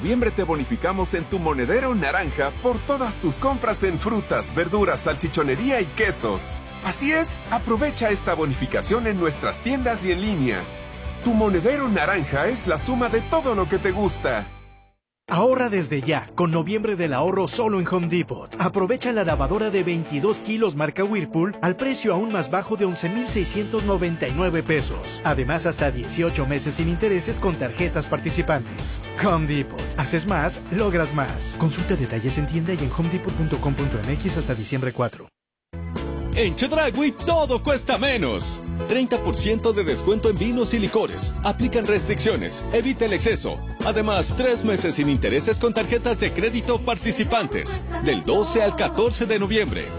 noviembre te bonificamos en tu monedero naranja por todas tus compras en frutas, verduras, salchichonería y quesos. Así es, aprovecha esta bonificación en nuestras tiendas y en línea. Tu monedero naranja es la suma de todo lo que te gusta. Ahorra desde ya, con noviembre del ahorro solo en Home Depot. Aprovecha la lavadora de 22 kilos marca Whirlpool al precio aún más bajo de 11,699 pesos. Además, hasta 18 meses sin intereses con tarjetas participantes. Home Depot. Haces más, logras más. Consulta detalles en tienda y en homedepot.com.mx hasta diciembre 4. En Chedraui todo cuesta menos. 30% de descuento en vinos y licores. Aplican restricciones. Evita el exceso. Además, 3 meses sin intereses con tarjetas de crédito participantes. Del 12 al 14 de noviembre.